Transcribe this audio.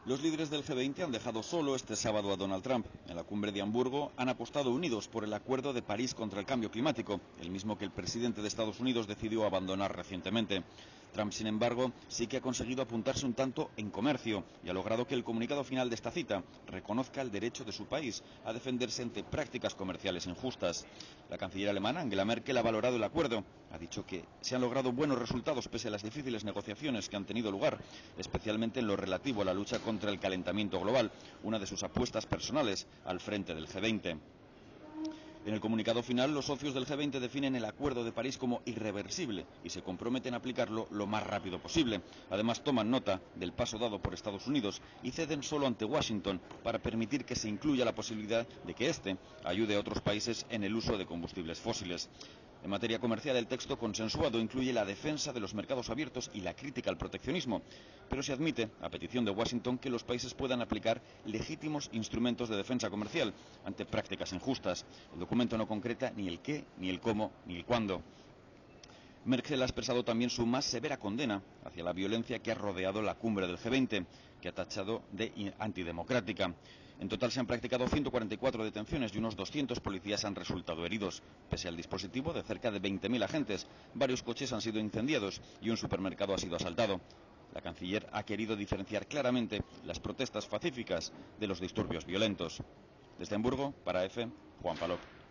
Los líderes del G20 han dejado solo este sábado a Donald Trump. En la cumbre de Hamburgo han apostado unidos por el Acuerdo de París contra el cambio climático, el mismo que el presidente de Estados Unidos decidió abandonar recientemente. Trump, sin embargo, sí que ha conseguido apuntarse un tanto en comercio y ha logrado que el comunicado final de esta cita reconozca el derecho de su país a defenderse ante prácticas comerciales injustas. La canciller alemana, Angela Merkel, ha valorado el acuerdo. Ha dicho que se han logrado buenos resultados pese a las difíciles negociaciones que han tenido lugar, especialmente en lo relativo a la lucha contra el calentamiento global, una de sus apuestas personales al frente del G20. En el comunicado final, los socios del G20 definen el Acuerdo de París como irreversible y se comprometen a aplicarlo lo más rápido posible. Además, toman nota del paso dado por Estados Unidos y ceden solo ante Washington para permitir que se incluya la posibilidad de que éste ayude a otros países en el uso de combustibles fósiles. En materia comercial, el texto consensuado incluye la defensa de los mercados abiertos y la crítica al proteccionismo, pero se admite, a petición de Washington, que los países puedan aplicar legítimos instrumentos de defensa comercial ante prácticas injustas. El documento no concreta ni el qué, ni el cómo, ni el cuándo. Merkel ha expresado también su más severa condena hacia la violencia que ha rodeado la cumbre del G20, que ha tachado de antidemocrática. En total se han practicado 144 detenciones y unos 200 policías han resultado heridos. Pese al dispositivo de cerca de 20.000 agentes, varios coches han sido incendiados y un supermercado ha sido asaltado. La canciller ha querido diferenciar claramente las protestas pacíficas de los disturbios violentos. Desde Hamburgo, para EFE, Juan Palop.